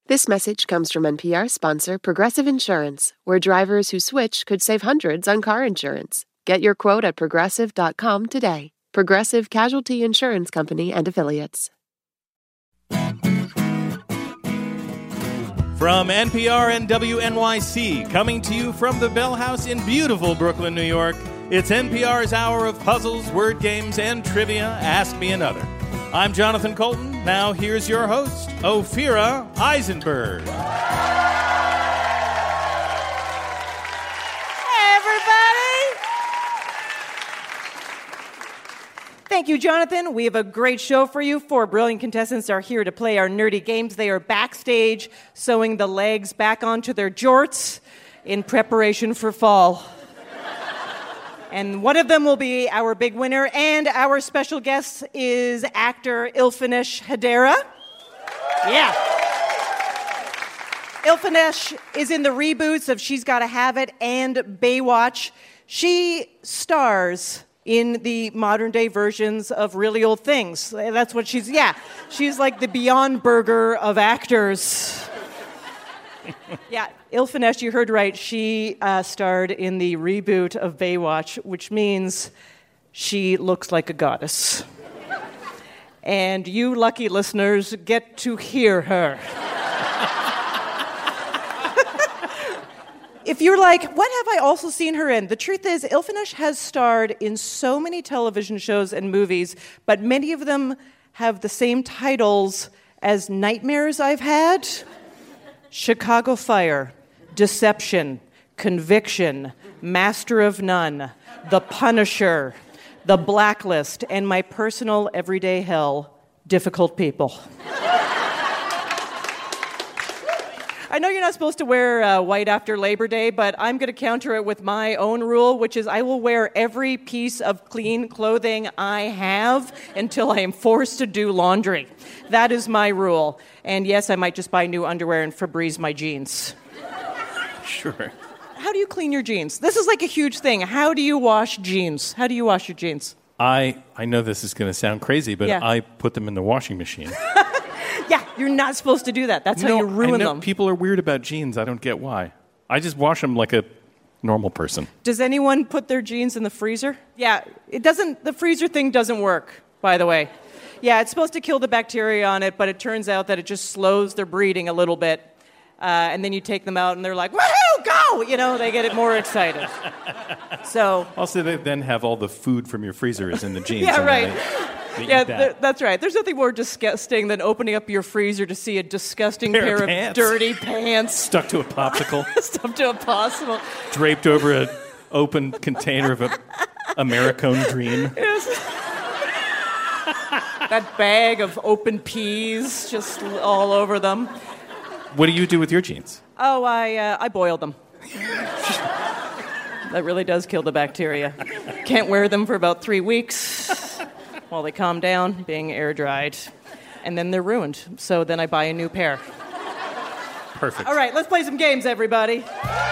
This message comes from NPR sponsor Progressive Insurance, where drivers who switch could save hundreds on car insurance. Get your quote at progressive.com today. Progressive Casualty Insurance Company and Affiliates. From NPR and WNYC, coming to you from the Bell House in beautiful Brooklyn, New York, it's NPR's hour of puzzles, word games, and trivia. Ask Me Another. I'm Jonathan Colton. Now here's your host, Ophira Eisenberg. Hey, everybody. Thank you, Jonathan. We have a great show for you. 4 brilliant contestants are here to play our nerdy games. They are backstage sewing the legs back onto their jorts in preparation for fall. And one of them will be our big winner, and our special guest is actor Ilfenesh Hadera. Yeah. Ilfenesh is in the reboots of She's Gotta Have It and Baywatch. She stars in the modern-day versions of Really Old Things. That's what she's like the Beyond Burger of actors. Yeah, Ilfenesh, you heard right. She starred in the reboot of Baywatch, which means she looks like a goddess. And you lucky listeners get to hear her. If you're like, what have I also seen her in? The truth is, Ilfenesh has starred in so many television shows and movies, but many of them have the same titles as nightmares I've had. Chicago Fire, Deception, Conviction, Master of None, The Punisher, The Blacklist, and my personal everyday hell, Difficult People. I know you're not supposed to wear white after Labor Day, but I'm going to counter it with my own rule, which is I will wear every piece of clean clothing I have until I am forced to do laundry. That is my rule. And yes, I might just buy new underwear and Febreze my jeans. Sure. How do you clean your jeans? This is like a huge thing. How do you wash jeans? How do you wash your jeans? I know this is going to sound crazy, but yeah. I put them in the washing machine. Yeah, you're not supposed to do that. That's how you ruin them. People are weird about jeans. I don't get why. I just wash them like a normal person. Does anyone put their jeans in the freezer? Yeah, the freezer thing doesn't work, by the way. Yeah, it's supposed to kill the bacteria on it, but it turns out that it just slows their breeding a little bit. And then you take them out and they're like, woohoo, go! You know, they get it more excited. So. Also, they then have all the food from your freezer is in the jeans. Yeah, right. Yeah, that's right. There's nothing more disgusting than opening up your freezer to see a disgusting pair of dirty pants. Stuck to a popsicle. Stuck to a popsicle. Draped over an open container of a Americone Dream. Yes. That bag of open peas just all over them. What do you do with your jeans? Oh, I boil them. That really does kill the bacteria. Can't wear them for about 3 weeks while they calm down, being air-dried. And then they're ruined. So then I buy a new pair. Perfect. All right, let's play some games, everybody.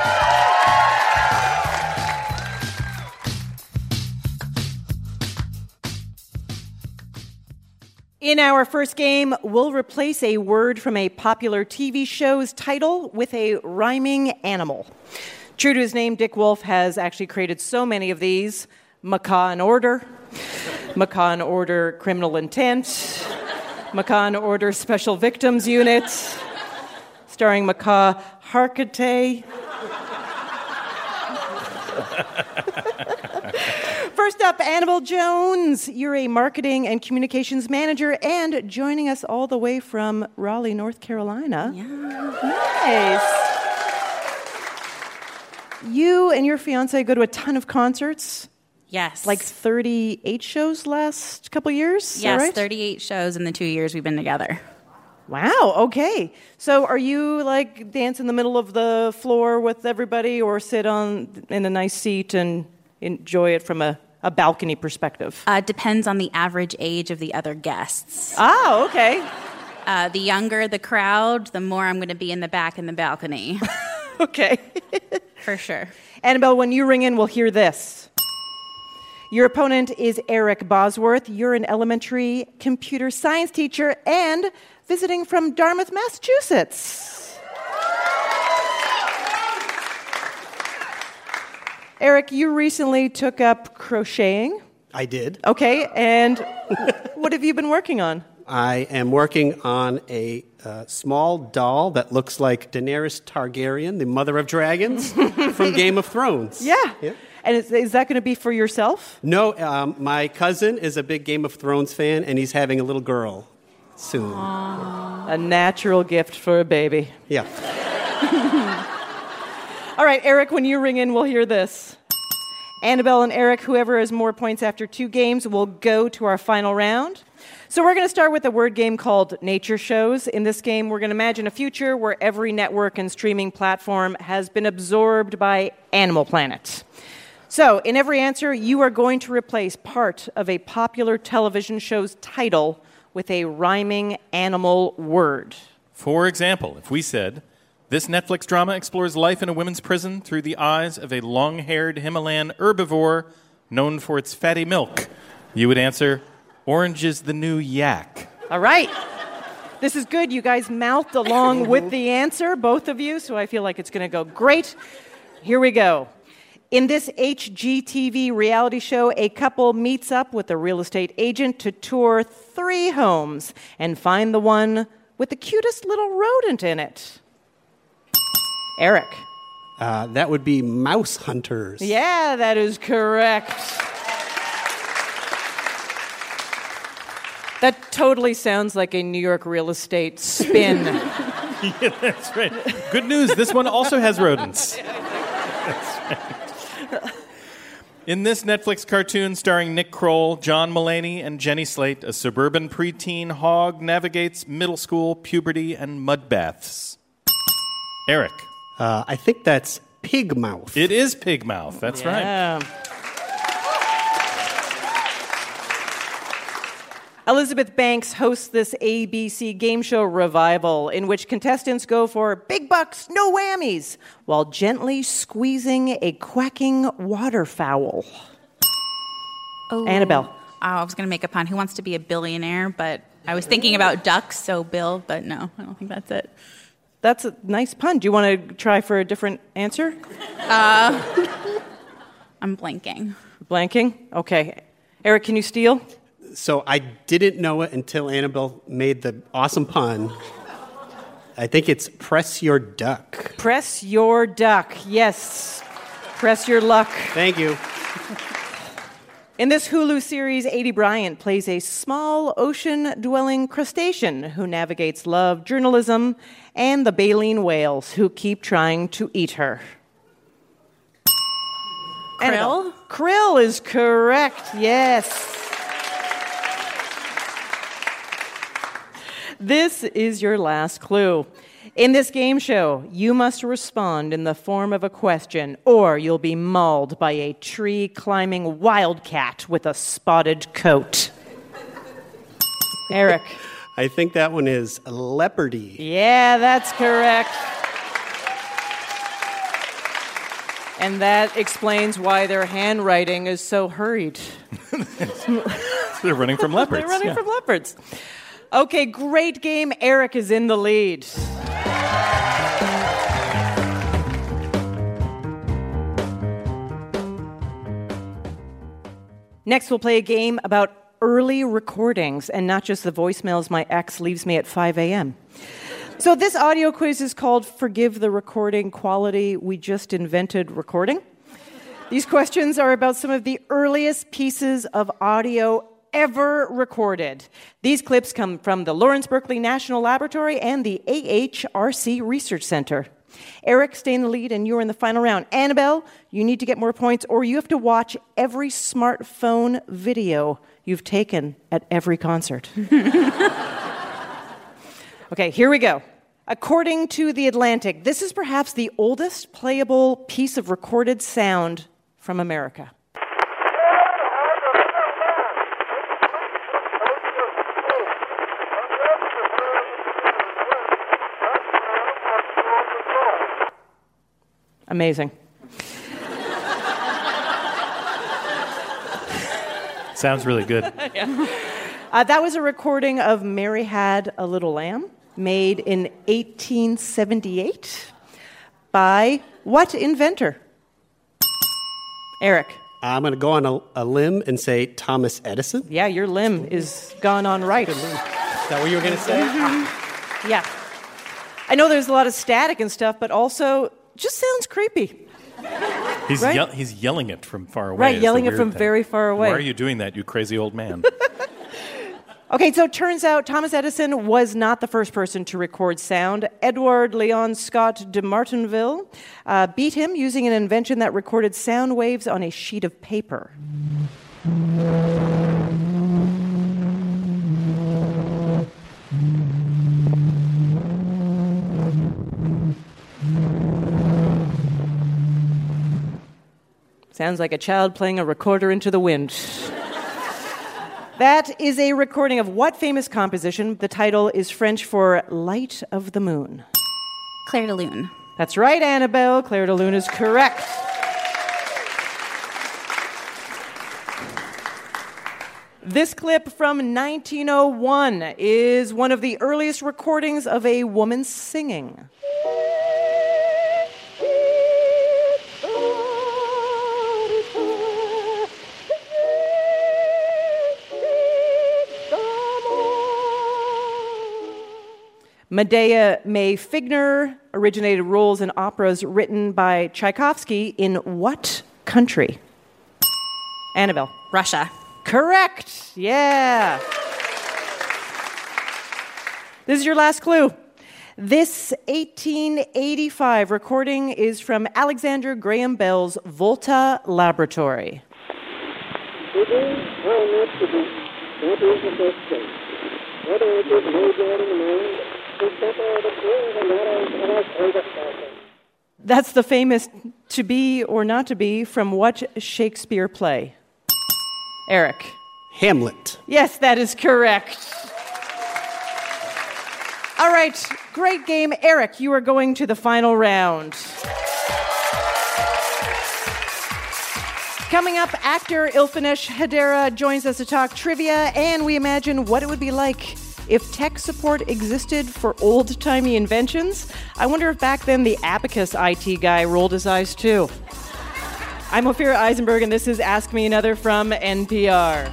In our first game, we'll replace a word from a popular TV show's title with a rhyming animal. True to his name, Dick Wolf has actually created so many of these. Macaw and Order, Macaw and Order Criminal Intent, Macaw and Order Special Victims Unit, starring Macaw Harkatay. First up, Annabelle Jones. You're a marketing and communications manager and joining us all the way from Raleigh, North Carolina. Yeah. Nice. You and your fiancé go to a ton of concerts. Yes. Like 38 shows last couple years? Yes, right? 38 shows in the 2 years we've been together. Wow, okay. So are you like dance in the middle of the floor with everybody or sit in a nice seat and enjoy it from a balcony perspective? Depends on the average age of the other guests. Oh, okay. The younger the crowd, the more I'm going to be in the back in the balcony. Okay. For sure. Annabelle, when you ring in, we'll hear this. Your opponent is Eric Bosworth. You're an elementary computer science teacher and visiting from Dartmouth, Massachusetts. Eric, you recently took up crocheting. I did. Okay, and what have you been working on? I am working on a small doll that looks like Daenerys Targaryen, the mother of dragons, from Game of Thrones. Yeah. And is that going to be for yourself? No, my cousin is a big Game of Thrones fan, and he's having a little girl soon. A natural gift for a baby. Yeah. All right, Eric, when you ring in, we'll hear this. Annabelle and Eric, whoever has more points after 2 games, will go to our final round. So we're going to start with a word game called Nature Shows. In this game, we're going to imagine a future where every network and streaming platform has been absorbed by Animal Planet. So, in every answer, you are going to replace part of a popular television show's title with a rhyming animal word. For example, if we said, this Netflix drama explores life in a women's prison through the eyes of a long-haired Himalayan herbivore known for its fatty milk, you would answer, Orange is the New Yak. All right. This is good. You guys mouthed along with the answer, both of you, so I feel like it's going to go great. Here we go. In this HGTV reality show, a couple meets up with a real estate agent to tour 3 homes and find the one with the cutest little rodent in it. Eric. That would be Mouse Hunters. Yeah, that is correct. That totally sounds like a New York real estate spin. Yeah, that's right. Good news, this one also has rodents. That's right. In this Netflix cartoon starring Nick Kroll, John Mulaney, and Jenny Slate, a suburban preteen hog navigates middle school, puberty, and mud baths. Eric. I think that's Pigmouth. It is Pigmouth, that's right. Elizabeth Banks hosts this ABC game show revival in which contestants go for big bucks, no whammies, while gently squeezing a quacking waterfowl. Oh. Annabelle. I was going to make a pun. Who wants to be a billionaire? But I was thinking about ducks, so Bill, but no, I don't think that's it. That's a nice pun. Do you want to try for a different answer? I'm blanking. Blanking? Okay. Eric, can you steal? So I didn't know it until Annabelle made the awesome pun. I think it's Press Your Duck. Press your duck. Yes. Press your luck. Thank you. In this Hulu series, Aidy Bryant plays a small ocean-dwelling crustacean who navigates love, journalism, and the baleen whales who keep trying to eat her. Krill? Krill is correct, yes. This is your last clue. In this game show, you must respond in the form of a question, or you'll be mauled by a tree-climbing wildcat with a spotted coat. Eric. I think that one is Leopardy. Yeah, that's correct. And that explains why their handwriting is so hurried. They're running from leopards. They're running from leopards. Okay, great game. Eric is in the lead. Next, we'll play a game about early recordings and not just the voicemails my ex leaves me at 5 a.m. So this audio quiz is called Forgive the Recording Quality We Just Invented Recording. These questions are about some of the earliest pieces of audio ever recorded. These clips come from the Lawrence Berkeley National Laboratory and the AHRC Research Center. Eric, stay in the lead, and you're in the final round. Annabelle, you need to get more points, or you have to watch every smartphone video you've taken at every concert. Okay, here we go. According to The Atlantic, this is perhaps the oldest playable piece of recorded sound from America. Amazing. Sounds really good. Yeah. That was a recording of Mary Had a Little Lamb, made in 1878 by what inventor? Eric. I'm going to go on a limb and say Thomas Edison. Yeah, your limb is gone on right. Is that what you were going to say? Yeah. I know there's a lot of static and stuff, but also just sounds creepy. He's, right? He's yelling it from far away. Right, yelling it from very far away. Why are you doing that, you crazy old man? Okay, so it turns out Thomas Edison was not the first person to record sound. Edward Leon Scott de Martinville beat him using an invention that recorded sound waves on a sheet of paper. Sounds like a child playing a recorder into the wind. That is a recording of what famous composition? The title is French for Light of the Moon. Claire de Lune. That's right, Annabelle. Claire de Lune is correct. This clip from 1901 is one of the earliest recordings of a woman singing. Medea May Figner originated roles in operas written by Tchaikovsky in what country? Annabelle. Russia. Correct. Yeah. This is your last clue. This 1885 recording is from Alexander Graham Bell's Volta Laboratory. What is the first thing? What is it major in the mind? That's the famous To Be or Not to Be from what Shakespeare play? Eric. Hamlet. Yes, that is correct. All right, great game. Eric, you are going to the final round. Coming up, actor Ilfinish Hedera joins us to talk trivia, and we imagine what it would be like if tech support existed for old-timey inventions. I wonder if back then the Abacus IT guy rolled his eyes too. I'm Ophira Eisenberg, and this is Ask Me Another from NPR.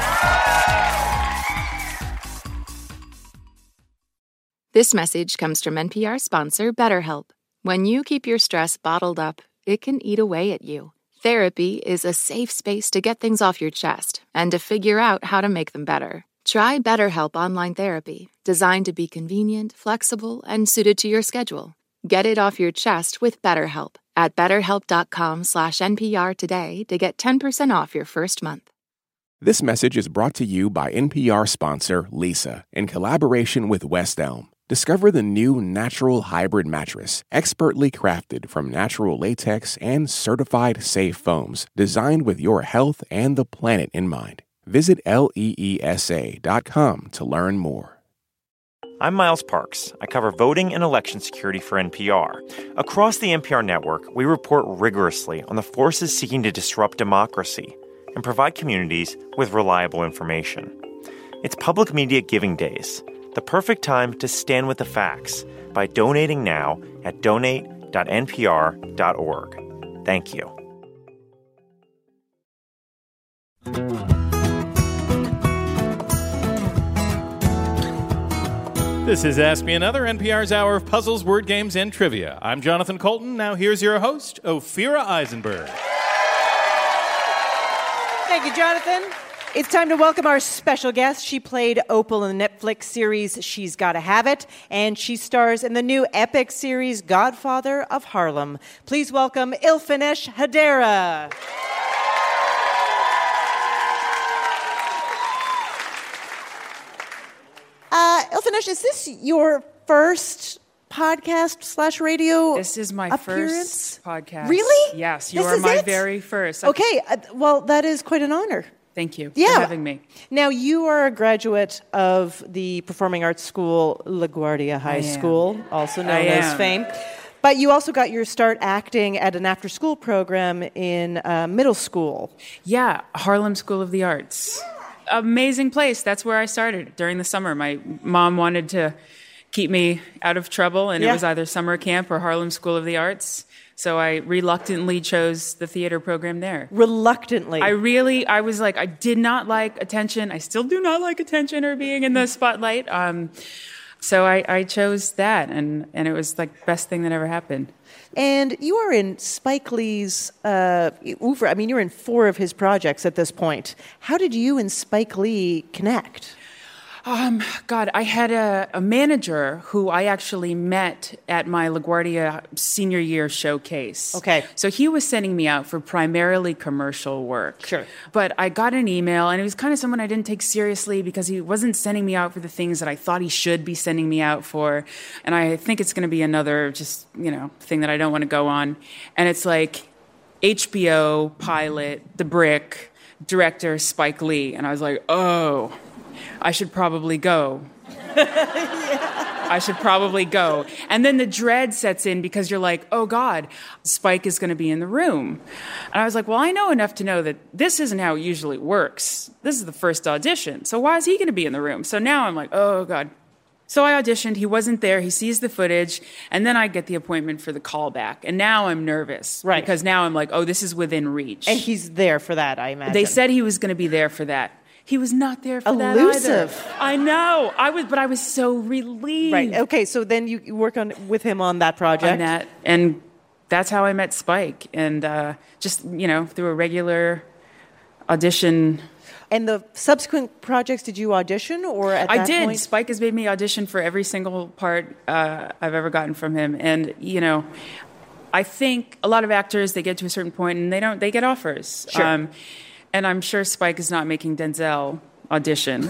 This message comes from NPR sponsor BetterHelp. When you keep your stress bottled up, it can eat away at you. Therapy is a safe space to get things off your chest and to figure out how to make them better. Try BetterHelp Online Therapy, designed to be convenient, flexible, and suited to your schedule. Get it off your chest with BetterHelp at BetterHelp.com/NPR today to get 10% off your first month. This message is brought to you by NPR sponsor Leesa in collaboration with West Elm. Discover the new Natural Hybrid mattress, expertly crafted from natural latex and certified safe foams, designed with your health and the planet in mind. Visit leesa.com to learn more. I'm Miles Parks. I cover voting and election security for NPR. Across the NPR network, we report rigorously on the forces seeking to disrupt democracy and provide communities with reliable information. It's Public Media Giving Days, the perfect time to stand with the facts by donating now at donate.npr.org. Thank you. This is Ask Me Another, NPR's hour of puzzles, word games, and trivia. I'm Jonathan Colton. Now here's your host, Ophira Eisenberg. Thank you, Jonathan. It's time to welcome our special guest. She played Opal in the Netflix series She's Gotta Have It, and she stars in the new epic series Godfather of Harlem. Please welcome Ilfinish Hedera. Ilfinish, is this your first podcast/radio This is my appearance? first podcast. Really? Yes, you This are is my it? very first. Okay, well, that is quite an honor. Thank you Yeah. for having me. Now, you are a graduate of the Performing Arts School, LaGuardia High School, also known as Fame. But you also got your start acting at an after-school program in middle school. Yeah, Harlem School of the Arts. amazing place. That's where I started during the summer. My mom wanted to keep me out of trouble, and it was either summer camp or Harlem School of the Arts. So I reluctantly chose the theater program there. Reluctantly? I was like, I did not like attention. I still do not like attention or being in the spotlight. So I chose that, and it was like the best thing that ever happened. And you are in Spike Lee's oeuvre. I mean, you're in 4 of his projects at this point. How did you and Spike Lee connect? God, I had a manager who I actually met at my LaGuardia senior year showcase. Okay. So he was sending me out for primarily commercial work. Sure. But I got an email, and it was kind of someone I didn't take seriously because he wasn't sending me out for the things that I thought he should be sending me out for. And I think it's going to be another just, thing that I don't want to go on. And it's like HBO pilot, The Brick, director Spike Lee. And I was like, oh, I should probably go. I should probably go. And then the dread sets in because you're like, oh, God, Spike is going to be in the room. And I was like, well, I know enough to know that this isn't how it usually works. This is the first audition. So why is he going to be in the room? So now I'm like, oh, God. So I auditioned. He wasn't there. He sees the footage. And then I get the appointment for the callback. And now I'm nervous. Right. Because now I'm like, oh, this is within reach. And he's there for that, I imagine. They said he was going to be there for that. He was not there for that Elusive. either. I know. But I was so relieved. Right. Okay, so then you work with him on that project. On that. And that's how I met Spike. And just, through a regular audition. And the subsequent projects, did you audition or at that point? I did. Spike has made me audition for every single part I've ever gotten from him. And, I think a lot of actors, they get to a certain point and they get offers. Sure. And I'm sure Spike is not making Denzel audition.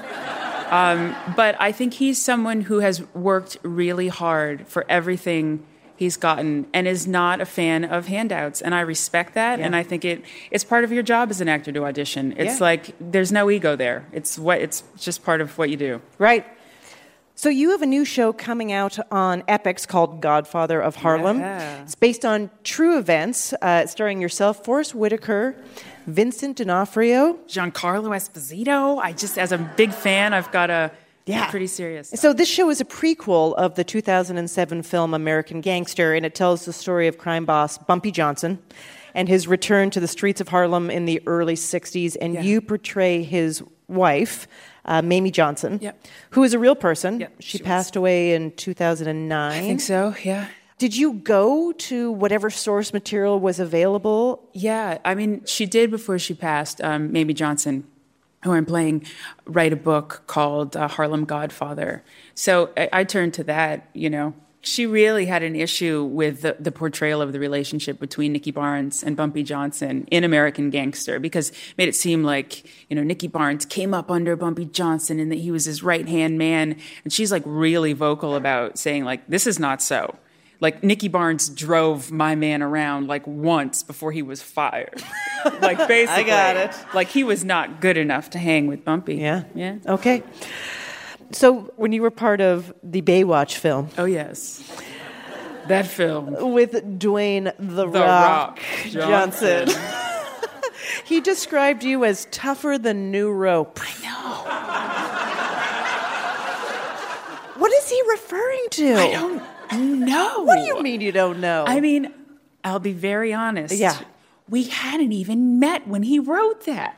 But I think he's someone who has worked really hard for everything he's gotten and is not a fan of handouts. And I respect that. Yeah. And I think it's part of your job as an actor to audition. It's like there's no ego there. It's just part of what you do. Right. So you have a new show coming out on Epix called Godfather of Harlem. Yeah. It's based on true events, starring yourself, Forrest Whitaker, Vincent D'Onofrio, Giancarlo Esposito. As a big fan, I've got a pretty serious stuff. So this show is a prequel of the 2007 film American Gangster, and it tells the story of crime boss Bumpy Johnson and his return to the streets of Harlem in the early 60s, and you portray his wife, Mamie Johnson, who is a real person. Yep, she passed away in 2009. I think so, yeah. Did you go to whatever source material was available? Yeah, I mean, she did before she passed, Mamie Johnson, who I'm playing, write a book called Harlem Godfather. So I turned to that, She really had an issue with the portrayal of the relationship between Nicky Barnes and Bumpy Johnson in American Gangster, because it made it seem like, Nicky Barnes came up under Bumpy Johnson and that he was his right-hand man. And she's like really vocal about saying like, this is not so. Like, Nicky Barnes drove my man around, like, once before he was fired. Like, basically. I got it. Like, he was not good enough to hang with Bumpy. Yeah? Yeah. Okay. So, when you were part of the Baywatch film... Oh, yes. That film. With Dwayne The Rock Johnson. He described you as tougher than new rope. I know. What is he referring to? I don't know. What do you mean you don't know? I mean, I'll be very honest. Yeah. We hadn't even met when he wrote that.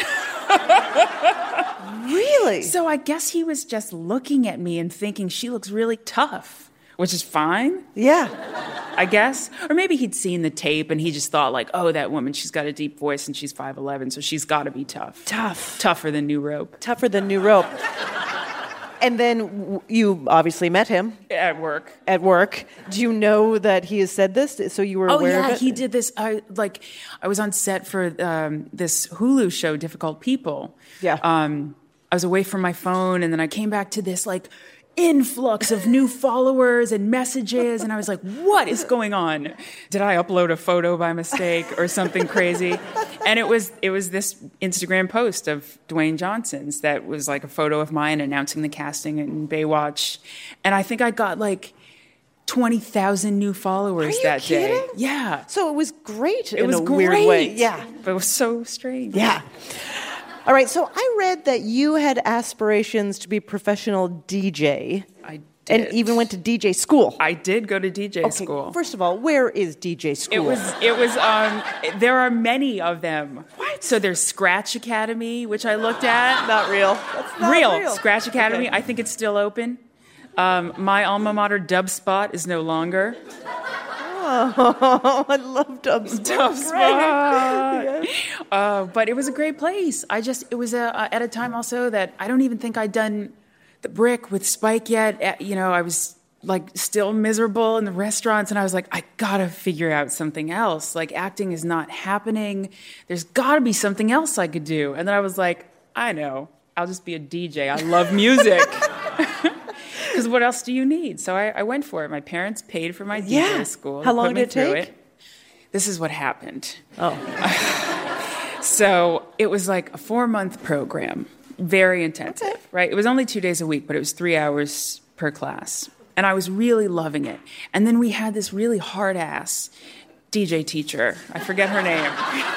Really? So I guess he was just looking at me and thinking she looks really tough, which is fine. Yeah. I guess. Or maybe he'd seen the tape and he just thought like, oh, that woman, she's got a deep voice and she's 5'11", so she's got to be tough. Tough. Tougher than new rope. Tougher than new rope. And then you obviously met him. At work. At work. Do you know that he has said this? So you were aware of it? Oh, yeah, he did this. I was on set for this Hulu show, Difficult People. Yeah. I was away from my phone, and then I came back to this, like, influx of new followers and messages, and I was like, what is going on? Did I upload a photo by mistake or something crazy? And it was this Instagram post of Dwayne Johnson's that was like a photo of mine announcing the casting in Baywatch. And I think I got like 20,000 new followers that day. Yeah. So it was great in a weird way. Yeah. But it was so strange. Yeah. All right, so I read that you had aspirations to be a professional DJ. I did. And even went to DJ school. I did go to DJ Okay, school. First of all, where is DJ school? It was there are many of them. What? So there's Scratch Academy, which I looked at. Not real. That's not real. Scratch Academy. Okay. I think it's still open. My alma mater, Dubspot, is no longer. Oh, I love Dubspot. Dubspot. But it was a great place. It was at a time also that I don't even think I'd done the Brick with Spike yet. You know, I was like still miserable in the restaurants, and I was like, I gotta figure out something else. Like, acting is not happening. There's gotta be something else I could do. And then I was like, I know, I'll just be a DJ. I love music. Because what else do you need? So I went for it. My parents paid for my DJ school. How long put me did it through take? This is what happened. Oh. So it was like a 4-month program, very intensive, right? It was only 2 days a week, but it was 3 hours per class. And I was really loving it. And then we had this really hard-ass DJ teacher. I forget her name.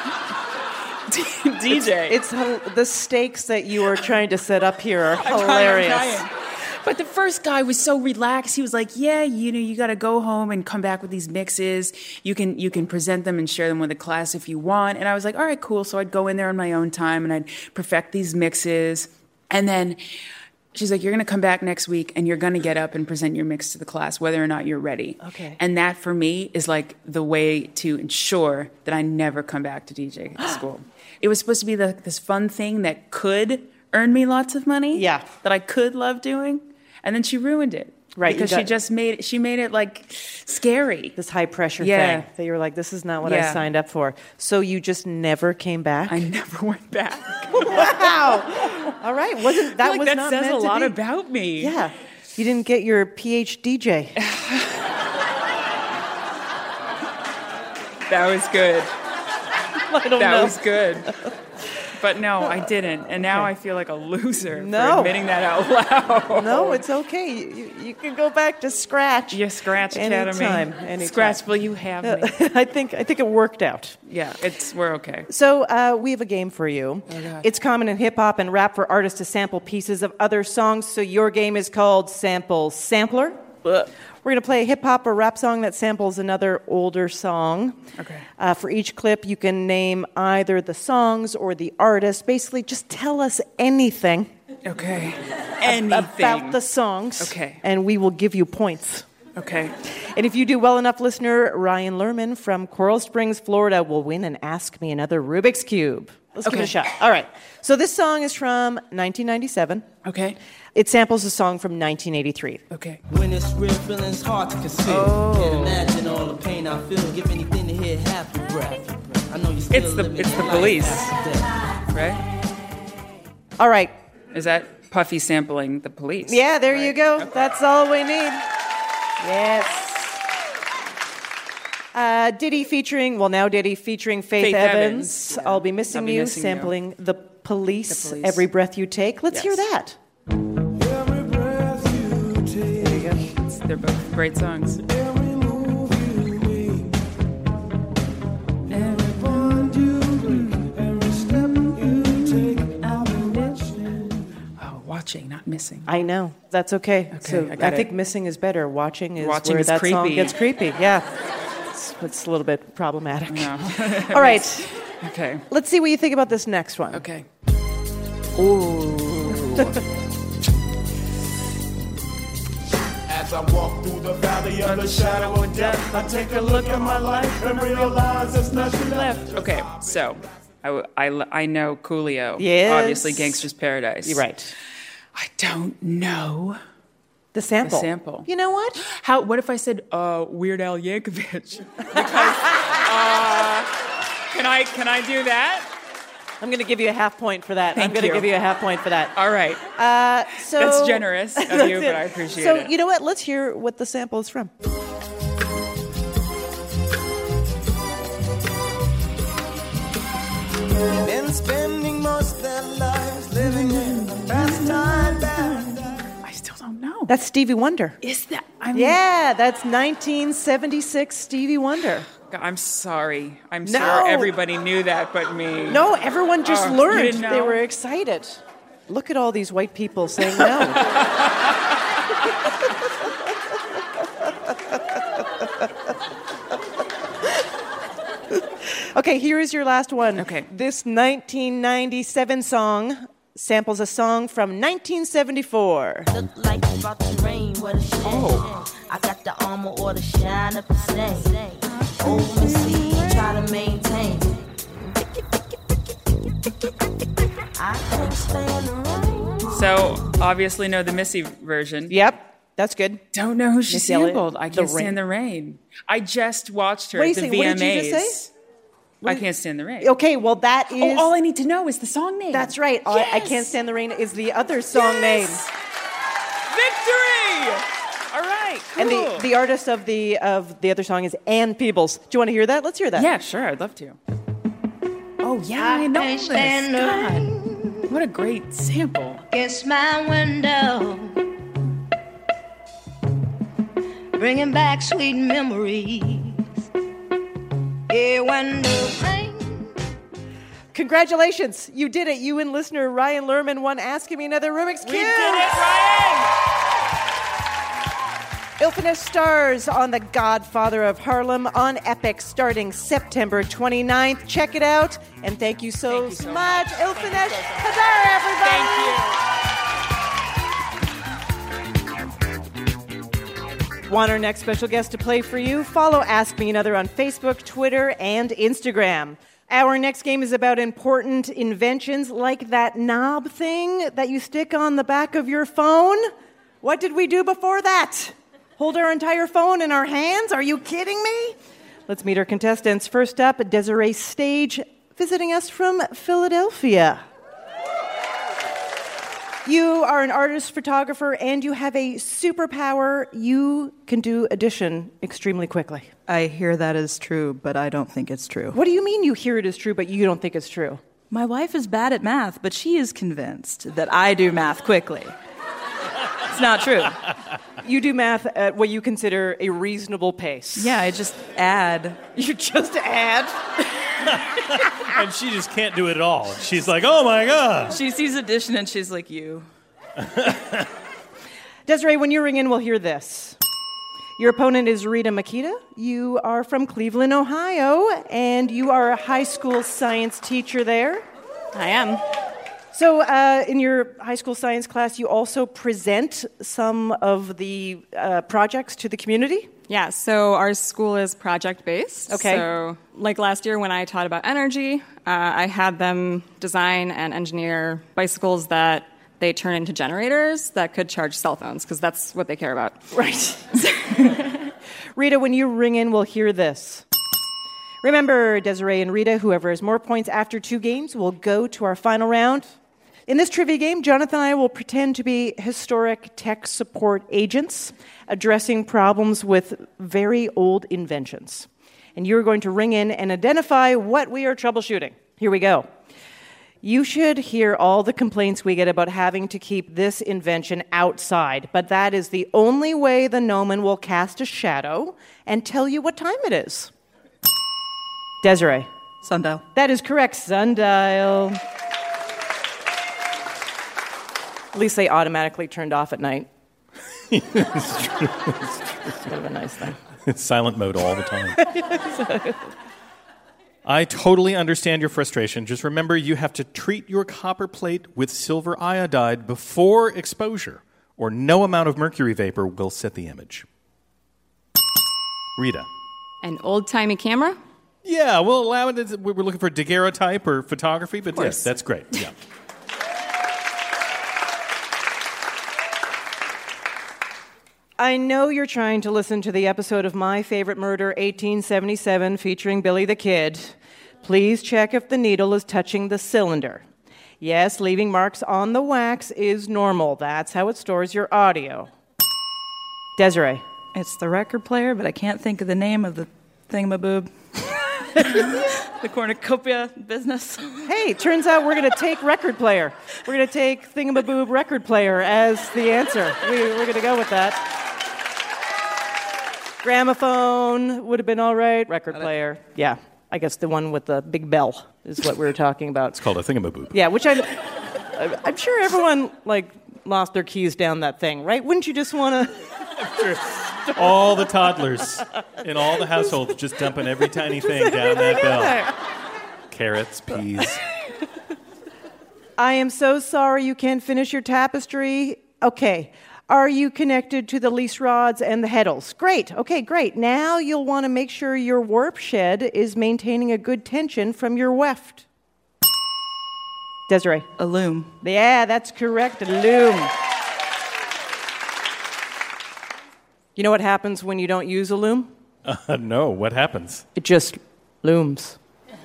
DJ. It's the stakes that you are trying to set up here are hilarious. I'm trying. But the first guy was so relaxed. He was like, yeah, you got to go home and come back with these mixes. You can present them and share them with the class if you want. And I was like, all right, cool. So I'd go in there on my own time and I'd perfect these mixes. And then she's like, you're going to come back next week and you're going to get up and present your mix to the class, whether or not you're ready. Okay. And that for me is like the way to ensure that I never come back to DJ school. It was supposed to be this fun thing that could earn me lots of money. Yeah. That I could love doing. And then she ruined it. Right. Because she made it like scary. This high pressure thing that you were like, this is not what I signed up for. So you just never came back? I never went back. Wow. All right. That says meant a lot to be. about me. Yeah. You didn't get your PhD. That was good. I don't know. That was good. But no, I didn't. And now I feel like a loser for admitting that out loud. No, it's okay. You can go back to Scratch. Yeah, Scratch Academy. Anytime. Scratch, will you have me? I think it worked out. Yeah, we're okay. So we have a game for you. Oh, God. It's common in hip-hop and rap for artists to sample pieces of other songs, so your game is called Sample Sampler. We're going to play a hip-hop or rap song that samples another older song. Okay. For each clip, you can name either the songs or the artist. Basically, just tell us anything. Okay. Anything. About the songs. Okay. And we will give you points. Okay. And if you do well enough, listener, Ryan Lerman from Coral Springs, Florida, will win and Ask Me Another Rubik's Cube. Let's give it a shot. All right. So this song is from 1997. Okay. It samples a song from 1983. Okay. When it's real, feeling's hard to conceal. Can't imagine all the pain I feel. Give anything to hear half your breath. I know you still It's the Police, right? All right. Is that Puffy sampling the Police? Yeah, there you go. Okay. That's all we need. Yes. Diddy featuring Faith Evans. I'll Be Missing You, sampling The Police. Every Breath You Take. Let's hear that. Every breath you take. There you go. They're both great songs. Every move you make. Every bond you break. Every step you take. I'll be watching. Oh, watching, not missing. I know. That's okay. So I think missing is better. Watching is where that creepy. song gets creepy. Yeah. It's a little bit problematic. No. All right. Okay. Let's see what you think about this next one. Okay. Ooh. As I walk through the valley of the shadow of death, I take a look at my life and realize there's nothing left. Okay, so I know Coolio. Yes. Obviously, Gangsta's Paradise. You're right. I don't know the sample. The sample. You know what? What if I said Weird Al Yankovic? Because can I do that? I'm going to give you a half point for that. Thank I'm going to you. give you a half point for that. All right. So that's generous of you, but I appreciate it. So you know what? Let's hear what the sample is from. Been spending most their lives living in a pastime. I still don't know. That's Stevie Wonder. Is that? Yeah, that's 1976 Stevie Wonder. God, I'm sorry. I'm sure everybody knew that but me. No, everyone just learned. You didn't know? They were excited. Look at all these white people saying no. Okay, here is your last one. Okay. This 1997 song samples a song from 1974. Look like it's about to rain, what a shame. I got the armor or the shine up the same. Old Missy, try to maintain. I can't stand the rain. So, obviously know the Missy version. Yep, that's good. Don't know who she Missy Elliott, sampled. I Can't Stand the Rain. I just watched her at the VMAs. What did you just say? I Can't Stand the Rain. Okay, well that is... Oh, all I need to know is the song name. That's right. Yes. I Can't Stand the Rain is the other song name. Victory! All right, cool. And the artist of the other song is Ann Peebles. Do you want to hear that? Let's hear that. Yeah, sure. I'd love to. Oh, yeah, I know this. God, what a great sample. Against my window, bringing back sweet memories. Yeah, when the rain. Congratulations. You did it. You and listener Ryan Lerman won Asking Me Another Rubik's Cube. We did it, Ryan! Ilfenis stars on The Godfather of Harlem on Epic starting September 29th. Check it out. And thank you so much. Ilfenis. Huzzah, everybody. Want our next special guest to play for you? Follow Ask Me Another on Facebook, Twitter, and Instagram. Our next game is about important inventions like that knob thing that you stick on the back of your phone. What did we do before that? Hold our entire phone in our hands? Are you kidding me? Let's meet our contestants. First up, Desiree Stage, visiting us from Philadelphia. You are an artist, photographer, and you have a superpower. You can do addition extremely quickly. I hear that is true, but I don't think it's true. What do you mean you hear it is true, but you don't think it's true? My wife is bad at math, but she is convinced that I do math quickly. It's not true. You do math at what you consider a reasonable pace. Yeah, I just add. You just add? And she just can't do it at all. She's like, oh my God. She sees addition and she's like, you. Desiree, when you ring in, we'll hear this. Your opponent is Rita Makita. You are from Cleveland, Ohio, and you are a high school science teacher there. I am. So in your high school science class, you also present some of the projects to the community? Yeah, so our school is project-based. Okay. So like last year when I taught about energy, I had them design and engineer bicycles that they turn into generators that could charge cell phones, because that's what they care about. Right. Rita, when you ring in, we'll hear this. Remember, Desiree and Rita, whoever has more points after 2 games will go to our final round. In this trivia game, Jonathan and I will pretend to be historic tech support agents addressing problems with very old inventions. And you're going to ring in and identify what we are troubleshooting. Here we go. You should hear all the complaints we get about having to keep this invention outside, but that is the only way the gnomon will cast a shadow and tell you what time it is. Desiree. Sundial. That is correct, sundial. At least they automatically turned off at night. It's true. It's kind of a nice thing. It's silent mode all the time. I totally understand your frustration. Just remember, you have to treat your copper plate with silver iodide before exposure, or no amount of mercury vapor will set the image. Rita. An old-timey camera? Yeah, we'll allow it. We're looking for daguerreotype or photography, but yes, that's great. Yeah. I know you're trying to listen to the episode of My Favorite Murder 1877 featuring Billy the Kid. Please check if the needle is touching the cylinder. Yes, leaving marks on the wax is normal. That's how it stores your audio. Desiree. It's the record player, but I can't think of the name of the thingamaboob. The cornucopia business. Hey, turns out we're going to take record player. We're going to take Thingamaboob record player as the answer. We're going to go with that. Gramophone would have been all right. Record player. Yeah, I guess the one with the big bell is what we were talking about. It's called a thingamaboob. Yeah, which I'm sure everyone, lost their keys down that thing, right? Wouldn't you just want to... All the toddlers in all the households just dumping every tiny thing down that bell. Carrots, peas. I am so sorry you can't finish your tapestry. Okay. Are you connected to the lease rods and the heddles? Great. Okay, great. Now you'll want to make sure your warp shed is maintaining a good tension from your weft. Desiree. A loom. Yeah, that's correct. A loom. You know what happens when you don't use a loom? No, what happens? It just looms.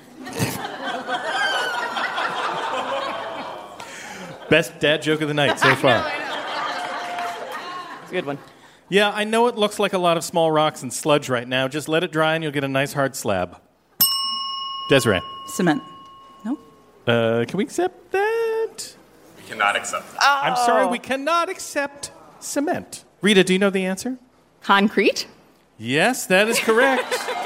Best dad joke of the night so far. It's a good one. Yeah, I know it looks like a lot of small rocks and sludge right now. Just let it dry and you'll get a nice hard slab. Desiree. Cement. No? Can we accept that? We cannot accept that. I'm sorry, we cannot accept cement. Rita, do you know the answer? Concrete? Yes, that is correct.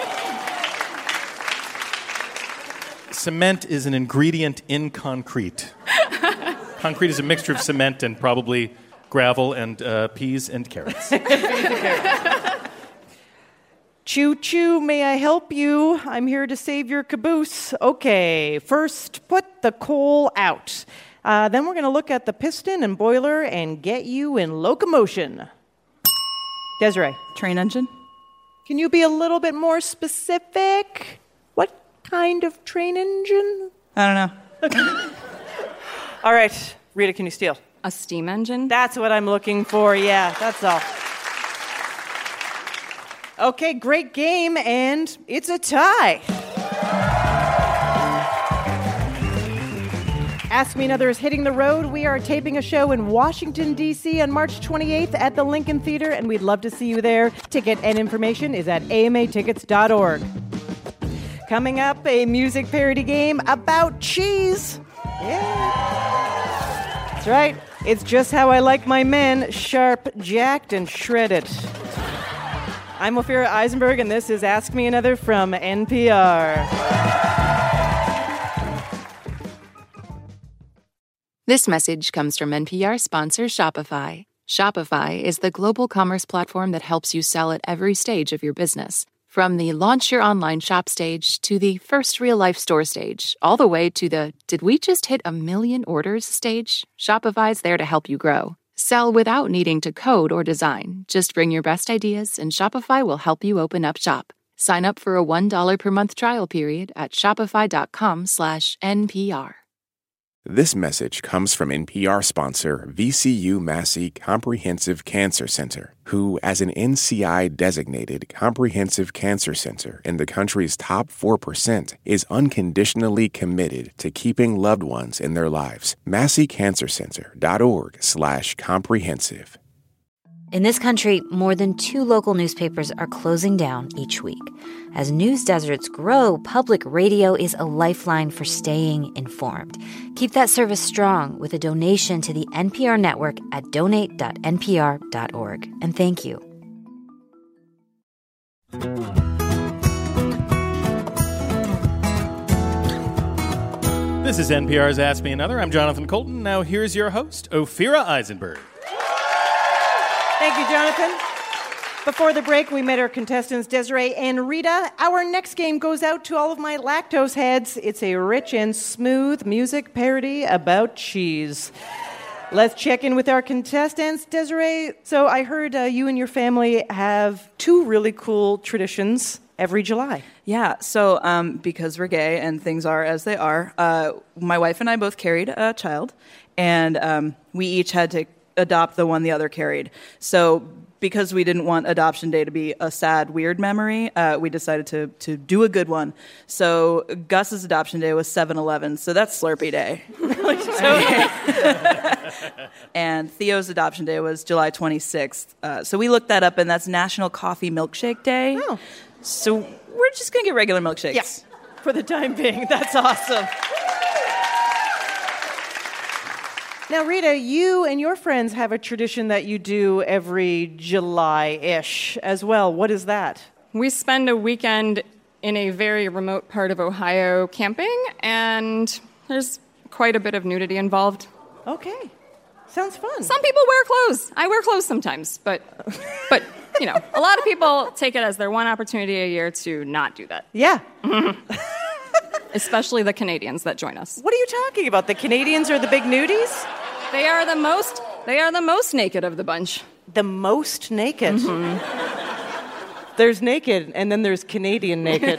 Cement is an ingredient in concrete. Concrete is a mixture of cement and probably gravel and peas and carrots. Choo-choo, may I help you? I'm here to save your caboose. Okay, first put the coal out. Then we're going to look at the piston and boiler and get you in locomotion. Desiree. Train engine. Can you be a little bit more specific? What kind of train engine? I don't know. All right, Rita, can you steal? A steam engine? That's what I'm looking for, yeah, that's all. Okay, great game, and it's a tie. Ask Me Another is hitting the road. We are taping a show in Washington, D.C. on March 28th at the Lincoln Theater, and we'd love to see you there. Ticket and information is at amatickets.org. Coming up, a music parody game about cheese. Yeah. That's right. It's just how I like my men, sharp, jacked, and shredded. I'm Ophira Eisenberg, and this is Ask Me Another from NPR. This message comes from NPR sponsor Shopify. Shopify is the global commerce platform that helps you sell at every stage of your business. From the launch your online shop stage to the first real-life store stage, all the way to the did we just hit 1 million orders stage, Shopify's there to help you grow. Sell without needing to code or design. Just bring your best ideas and Shopify will help you open up shop. Sign up for a $1 per month trial period at shopify.com/NPR. This message comes from NPR sponsor VCU Massey Comprehensive Cancer Center, who, as an NCI-designated comprehensive cancer center in the country's top 4%, is unconditionally committed to keeping loved ones in their lives. MasseyCancerCenter.org/comprehensive. In this country, more than 2 local newspapers are closing down each week. As news deserts grow, public radio is a lifeline for staying informed. Keep that service strong with a donation to the NPR network at donate.npr.org. And thank you. This is NPR's Ask Me Another. I'm Jonathan Colton. Now here's your host, Ophira Eisenberg. Thank you, Jonathan. Before the break, we met our contestants, Desiree and Rita. Our next game goes out to all of my lactose heads. It's a rich and smooth music parody about cheese. Let's check in with our contestants. Desiree, so I heard you and your family have 2 really cool traditions every July. Yeah, so because we're gay and things are as they are, my wife and I both carried a child, and we each had to adopt the one the other carried. So because we didn't want Adoption Day to be a sad, weird memory, we decided to do a good one. So Gus's Adoption Day was 7/11, so that's Slurpee Day. And Theo's Adoption Day was July 26th. So we looked that up, and that's National Coffee Milkshake Day. Oh. So we're just going to get regular milkshakes. Yes. For the time being. That's awesome. Now, Rita, you and your friends have a tradition that you do every July-ish as well. What is that? We spend a weekend in a very remote part of Ohio camping, and there's quite a bit of nudity involved. Okay. Sounds fun. Some people wear clothes. I wear clothes sometimes, but you know, a lot of people take it as their one opportunity a year to not do that. Yeah. Especially the Canadians that join us. What are you talking about? The Canadians are the big nudies? They are the most naked of the bunch. The most naked? Mm-hmm. There's naked, and then there's Canadian naked.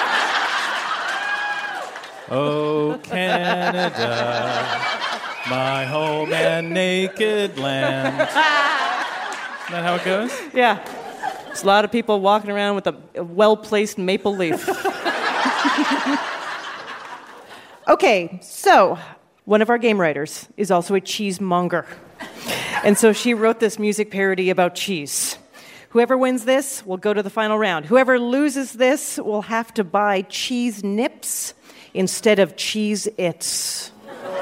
Oh, Canada, my home and naked land. Isn't that how it goes? Yeah. There's a lot of people walking around with a well-placed maple leaf. Okay, so one of our game writers is also a cheesemonger. And so she wrote this music parody about cheese. Whoever wins this will go to the final round. Whoever loses this will have to buy cheese nips instead of Cheez-Its.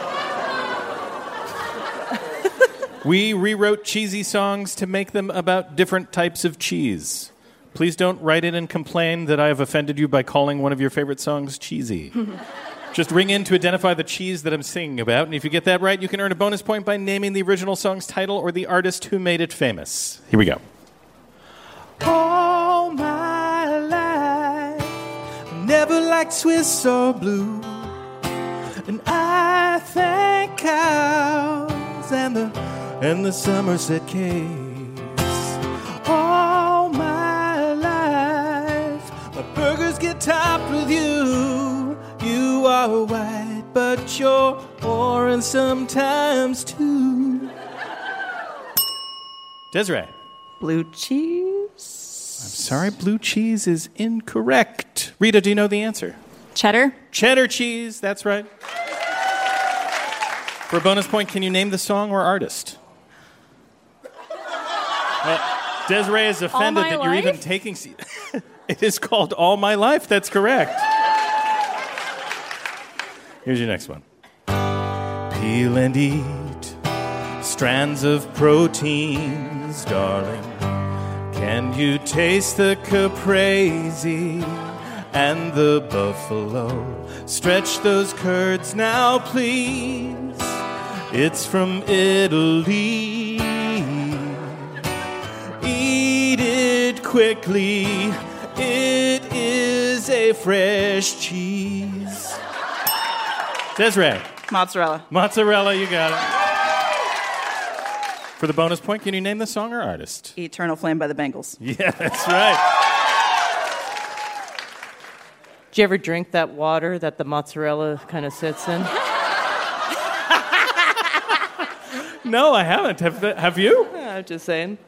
We rewrote cheesy songs to make them about different types of cheese. Please don't write in and complain that I have offended you by calling one of your favorite songs cheesy. Just ring in to identify the cheese that I'm singing about, and if you get that right, you can earn a bonus point by naming the original song's title or the artist who made it famous. Here we go. All my life, I never liked Swiss or blue, and I thank cows and the Somerset cakes. All my life, my burgers get topped with you. You are white, but you're orange sometimes too. Desiree. Blue cheese. I'm sorry, blue cheese is incorrect. Rita, do you know the answer? Cheddar. Cheddar cheese, that's right. For a bonus point, can you name the song or artist? Desiree is offended that you're even taking... It is called All My Life, that's correct. Here's your next one. Peel and eat strands of proteins, darling. Can you taste the caprese and the buffalo? Stretch those curds now, please. It's from Italy. Eat it quickly. It is a fresh cheese. Desiree. Mozzarella. Mozzarella, you got it. For the bonus point, can you name the song or artist? Eternal Flame by the Bangles. Yeah, that's right. Did you ever drink that water that the mozzarella kind of sits in? No, I haven't. Have you? I'm just saying.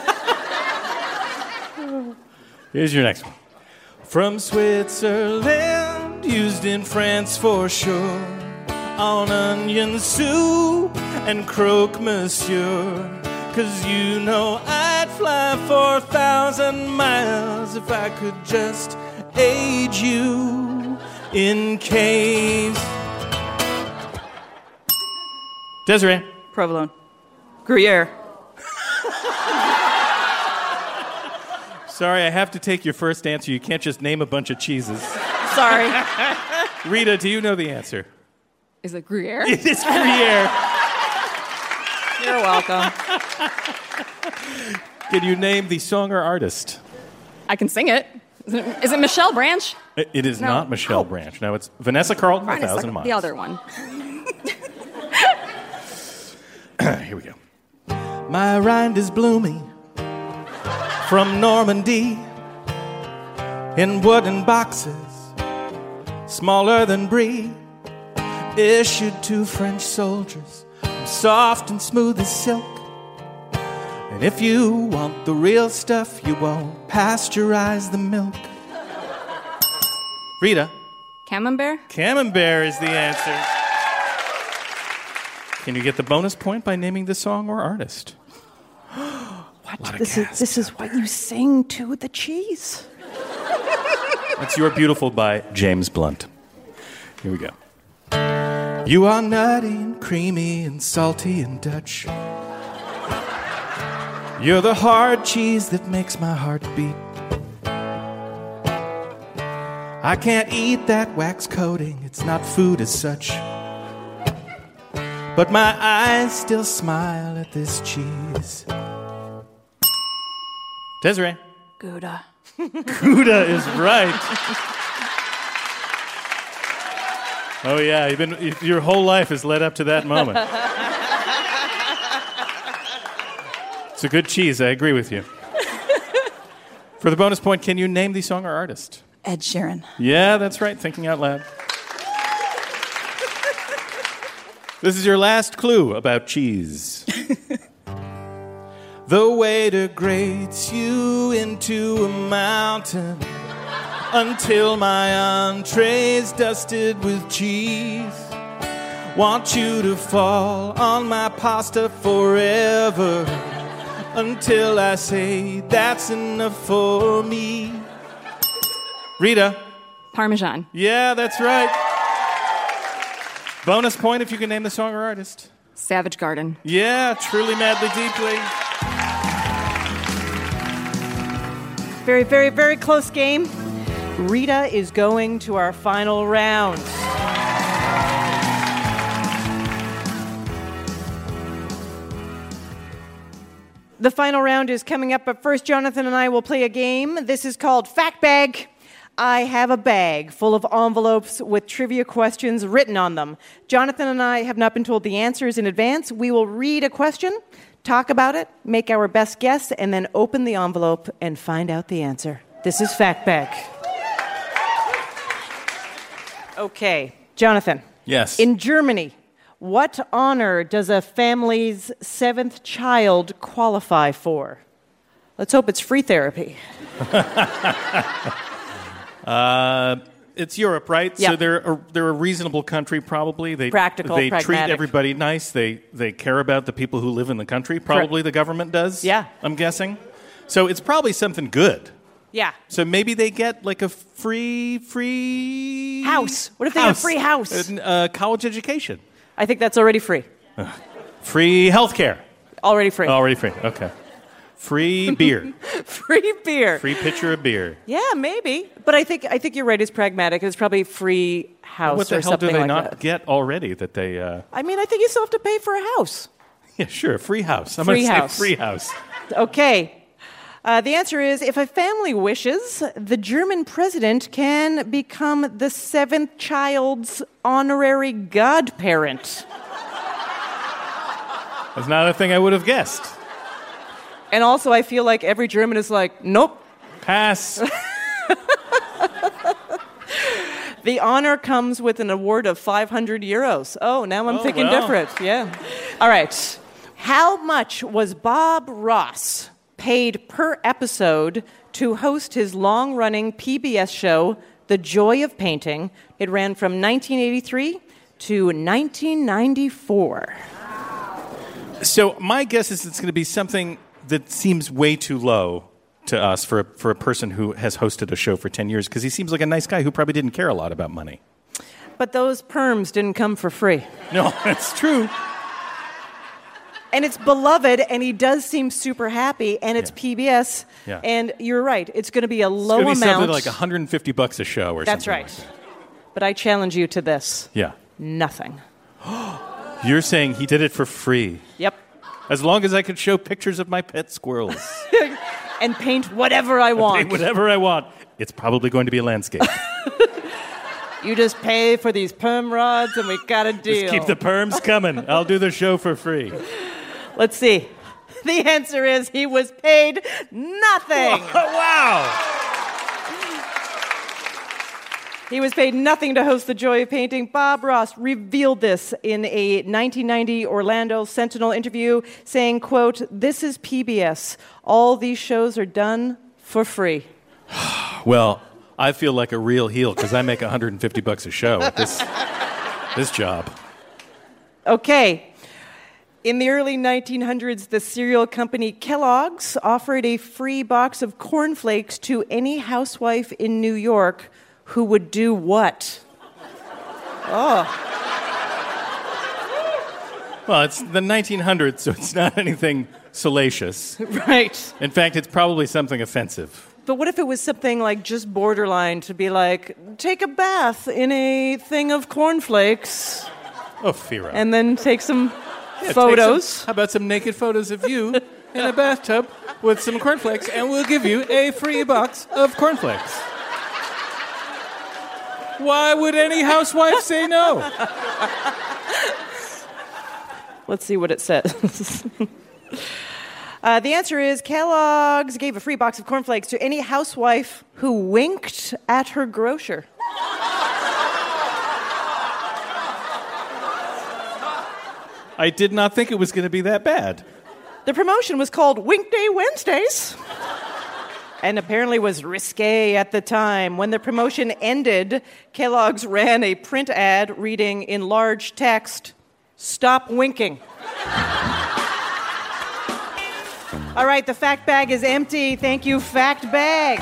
Here's your next one. From Switzerland, used in France for sure, on onion soup and croque monsieur. 'Cause you know I'd fly 4,000 miles if I could just age you in caves. Desiree. Provolone. Gruyere. Sorry, I have to take your first answer. You can't just name a bunch of cheeses. Sorry. Rita, do you know the answer? Is it Gruyere? It is Gruyere. You're welcome. Can you name the song or artist? I can sing it. Is it Michelle Branch? It is No. not Michelle Branch. No, it's Vanessa Carlton, 1,000 Miles. The other one. Here we go. My rind is blooming from Normandy in wooden boxes, smaller than brie, issued to French soldiers, soft and smooth as silk. And if you want the real stuff, you won't pasteurize the milk. Rita. Camembert? Camembert is the answer. Can you get the bonus point by naming the song or artist? What? This is what you sing to the cheese. That's You're Beautiful by James Blunt. Here we go. You are nutty and creamy and salty and Dutch. You're the hard cheese that makes my heart beat. I can't eat that wax coating, it's not food as such. But my eyes still smile at this cheese. Desiree. Gouda. Gouda is right. Oh yeah, your whole life has led up to that moment. It's a good cheese, I agree with you. For the bonus point, can you name the song or artist? Ed Sheeran. Yeah, that's right, thinking out loud. This is your last clue about cheese. The waiter grates you into a mountain until my entree's dusted with cheese. Want you to fall on my pasta forever until I say that's enough for me. Rita. Parmesan. Yeah, that's right. Bonus point if you can name the song or artist. Savage Garden. Yeah, Truly Madly Deeply. Very, very, very close game. Rita is going to our final round. The final round is coming up, but first Jonathan and I will play a game. This is called Fact Bag. I have a bag full of envelopes with trivia questions written on them. Jonathan and I have not been told the answers in advance. We will read a question, talk about it, make our best guess, and then open the envelope and find out the answer. This is Fact Bag. Okay, Jonathan. Yes. In Germany, what honor does a family's 7th child qualify for? Let's hope it's free therapy. It's Europe, right? Yeah. So they're a reasonable country, probably. Practical, They pragmatic. treat everybody nice. They care about the people who live in the country. Probably the government does. Yeah. I'm guessing. So it's probably something good. Yeah. So maybe they get like a free house. What if they get a free house? College education. I think that's already free. Free healthcare. Already free. Already free. Okay. Free beer. Free beer. Free pitcher of beer. Yeah, maybe. But I think you're right. It's pragmatic. It's probably free house What the or hell something do they like not that. get already that they... I mean, I think you still have to pay for a house. Yeah, sure. Free house. I'm Free going to house. say free house. Okay. The answer is, if a family wishes, the German president can become the 7th child's honorary godparent. That's not a thing I would have guessed. And also, I feel like every German is like, nope. Pass. The honor comes with an award of 500 euros. Oh, now I'm thinking well. different. Yeah. All right. How much was Bob Ross paid per episode to host his long-running PBS show, The Joy of Painting? It ran from 1983 to 1994. So my guess is it's going to be something that seems way too low to us for a person who has hosted a show for 10 years, because he seems like a nice guy who probably didn't care a lot about money. But those perms didn't come for free. No, that's true. And it's beloved, and he does seem super happy, and it's PBS. Yeah. And you're right, it's going to be a low It's going to be amount. something like $150 a show or That's something right. like that. But I challenge you to this. Yeah. Nothing. You're saying he did it for free. Yep. As long as I could show pictures of my pet squirrels. And paint whatever I want. Paint whatever I want. It's probably going to be a landscape. You just pay for these perm rods, and we got a deal. Just keep the perms coming. I'll do the show for free. Let's see. The answer is he was paid nothing. Wow. He was paid nothing to host The Joy of Painting. Bob Ross revealed this in a 1990 Orlando Sentinel interview, saying, quote, "This is PBS. All these shows are done for free." Well, I feel like a real heel because I make $150 a show at this job. Okay. In the early 1900s, the cereal company Kellogg's offered a free box of cornflakes to any housewife in New York who would do what? Oh. Well, it's the 1900s, so it's not anything salacious. Right. In fact, it's probably something offensive. But what if it was something like just borderline to be like, take a bath in a thing of cornflakes. Oh, Fira. And then take some photos. How about some naked photos of you in a bathtub with some cornflakes, and we'll give you a free box of cornflakes. Why would any housewife say no? Let's see what it says. The answer is Kellogg's gave a free box of cornflakes to any housewife who winked at her grocer. I did not think it was going to be that bad. The promotion was called Wink Day Wednesdays and apparently was risque at the time. When the promotion ended, Kellogg's ran a print ad reading in large text, "Stop winking." All right, the fact bag is empty. Thank you, fact bag.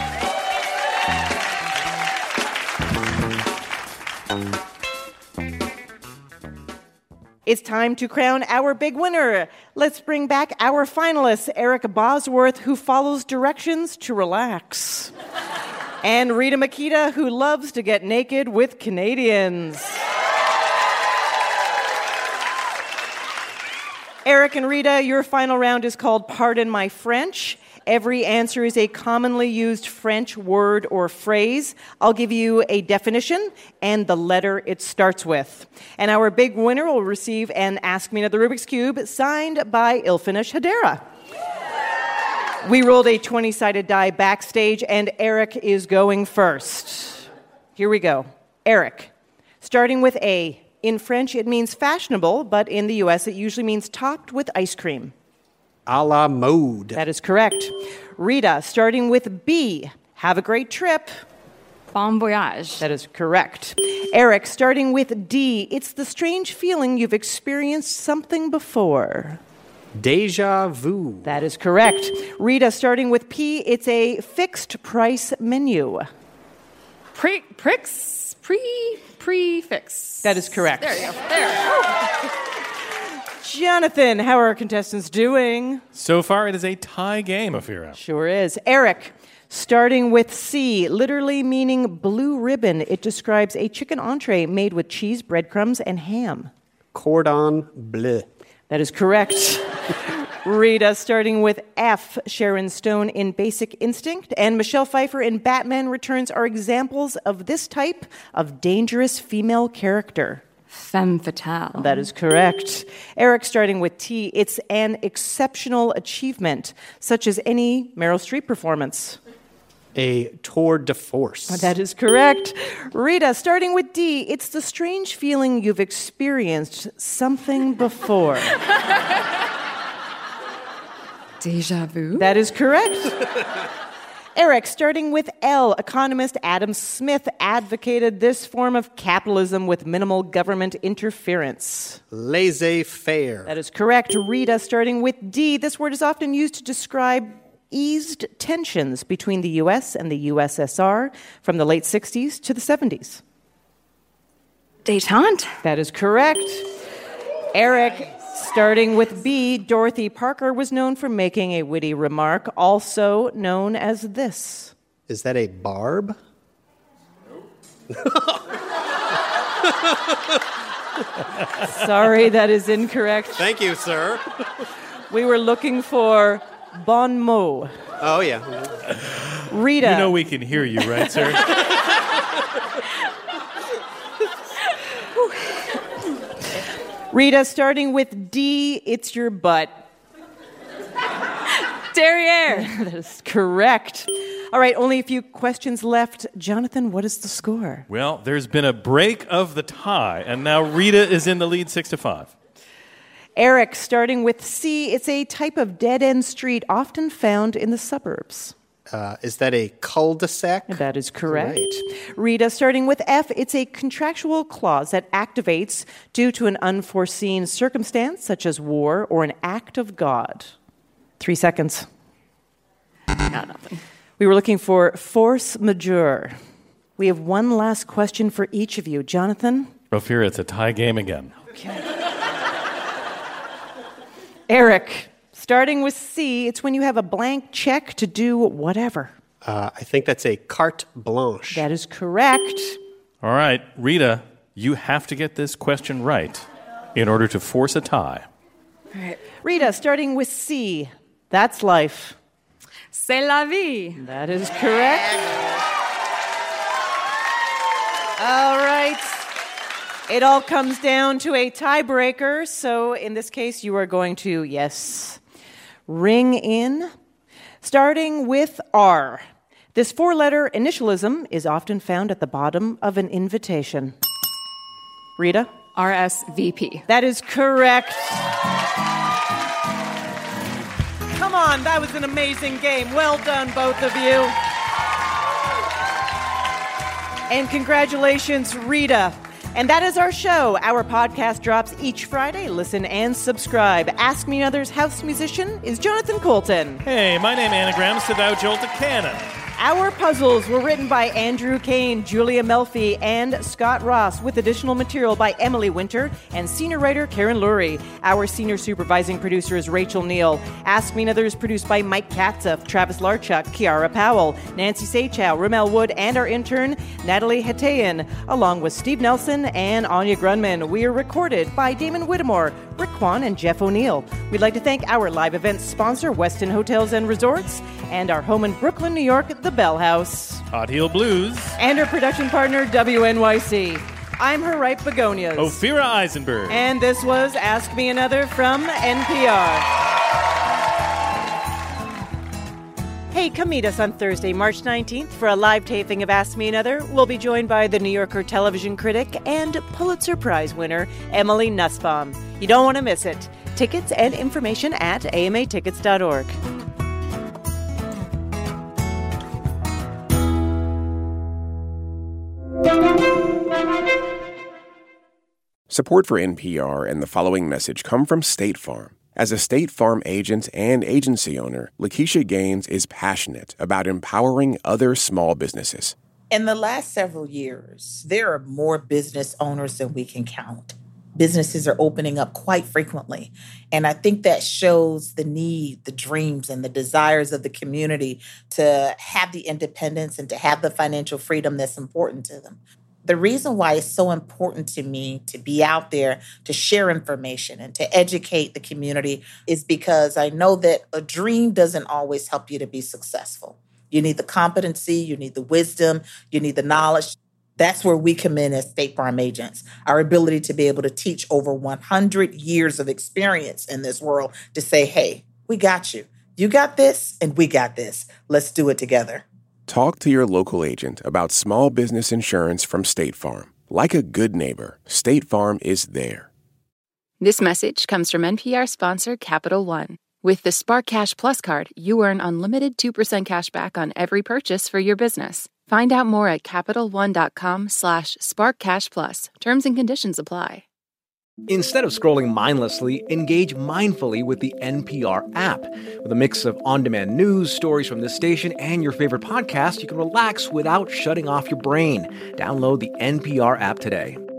It's time to crown our big winner. Let's bring back our finalists, Eric Bosworth, who follows directions to relax, and Rita Makita, who loves to get naked with Canadians. Eric and Rita, your final round is called Pardon My French. Every answer is a commonly used French word or phrase. I'll give you a definition and the letter it starts with. And our big winner will receive an Ask Me Another Rubik's Cube signed by Ilfinish Hedera. We rolled a 20-sided die backstage, and Eric is going first. Here we go. Eric, starting with A. In French, it means fashionable, but in the U.S., it usually means topped with ice cream. A la mode. That is correct. Rita, starting with B. Have a great trip. Bon voyage. That is correct. Eric, starting with D. It's the strange feeling you've experienced something before. Deja vu. That is correct. Rita, starting with P. It's a fixed price menu. Prefix. That is correct. There you go. There. Jonathan, how are our contestants doing? So far, it is a tie game, Afira. Sure is. Eric, starting with C, literally meaning blue ribbon. It describes a chicken entree made with cheese, breadcrumbs, and ham. Cordon bleu. That is correct. Rita, starting with F, Sharon Stone in Basic Instinct, and Michelle Pfeiffer in Batman Returns are examples of this type of dangerous female character. Femme fatale. That is correct. Eric, starting with T, it's an exceptional achievement, such as any Meryl Streep performance. A tour de force. That is correct. Rita, starting with D, it's the strange feeling you've experienced something before. Deja vu. That is correct. Eric, starting with L, economist Adam Smith advocated this form of capitalism with minimal government interference. Laissez-faire. That is correct. Rita, starting with D, this word is often used to describe eased tensions between the U.S. and the USSR from the late 60s to the 70s. Détente. That is correct. Eric, starting with B, Dorothy Parker was known for making a witty remark, also known as this. Is that a barb? Sorry, that is incorrect. Thank you, sir. We were looking for bon mot. Oh, yeah. Rita. You know we can hear you, right, sir? Rita, starting with D, it's your butt. Derriere. That is correct. All right, only a few questions left. Jonathan, what is the score? Well, there's been a break of the tie, and now Rita is in the lead 6-5. Eric, starting with C, it's a type of dead-end street often found in the suburbs. Is that a cul-de-sac? That is correct. Right. Rita, starting with F, it's a contractual clause that activates due to an unforeseen circumstance, such as war or an act of God. 3 seconds. Got nothing. We were looking for force majeure. We have one last question for each of you. Jonathan? Ophira, it's a tie game again. Okay. Eric, starting with C, it's when you have a blank check to do whatever. I think that's a carte blanche. That is correct. All right, Rita, you have to get this question right in order to force a tie. All right. Rita, starting with C, that's life. C'est la vie. That is correct. All right. It all comes down to a tiebreaker. So in this case, you are going to, ring in. Starting with R. This 4-letter initialism is often found at the bottom of an invitation. Rita? RSVP. That is correct. Come on, that was an amazing game. Well done, both of you. And congratulations, Rita. And that is our show. Our podcast drops each Friday. Listen and subscribe. Ask Me Another's house musician is Jonathan Colton. Hey, my name anagrams to Thou Jolta Cannon. Our puzzles were written by Andrew Kane, Julia Melfi, and Scott Ross, with additional material by Emily Winter and senior writer Karen Lurie. Our senior supervising producer is Rachel Neal. Ask Me Another is produced by Mike Katzeff, Travis Larchuk, Kiara Powell, Nancy Sachow, Ramel Wood, and our intern, Natalie Hatayan, along with Steve Nelson and Anya Grunman. We are recorded by Damon Whittemore, Rick Kwan, and Jeff O'Neill. We'd like to thank our live events sponsor, Westin Hotels and Resorts, and our home in Brooklyn, New York, the Bell House. Hot Heel Blues. And our production partner, WNYC. I'm her right begonias. Ophira Eisenberg. And this was Ask Me Another from NPR. Hey, come meet us on Thursday, March 19th for a live taping of Ask Me Another. We'll be joined by the New Yorker television critic and Pulitzer Prize winner, Emily Nussbaum. You don't want to miss it. Tickets and information at amatickets.org. Support for NPR and the following message come from State Farm. As a State Farm agent and agency owner, Lakeisha Gaines is passionate about empowering other small businesses. In the last several years, there are more business owners than we can count. Businesses are opening up quite frequently. And I think that shows the need, the dreams, and the desires of the community to have the independence and to have the financial freedom that's important to them. The reason why it's so important to me to be out there to share information and to educate the community is because I know that a dream doesn't always help you to be successful. You need the competency, you need the wisdom, you need the knowledge. That's where we come in as State Farm agents, our ability to be able to teach over 100 years of experience in this world to say, hey, we got you. You got this, and we got this. Let's do it together. Talk to your local agent about small business insurance from State Farm. Like a good neighbor, State Farm is there. This message comes from NPR sponsor Capital One. With the Spark Cash Plus card, you earn unlimited 2% cash back on every purchase for your business. Find out more at CapitalOne.com/SparkCashPlus. Terms and conditions apply. Instead of scrolling mindlessly, engage mindfully with the NPR app. With a mix of on-demand news, stories from this station, and your favorite podcast, you can relax without shutting off your brain. Download the NPR app today.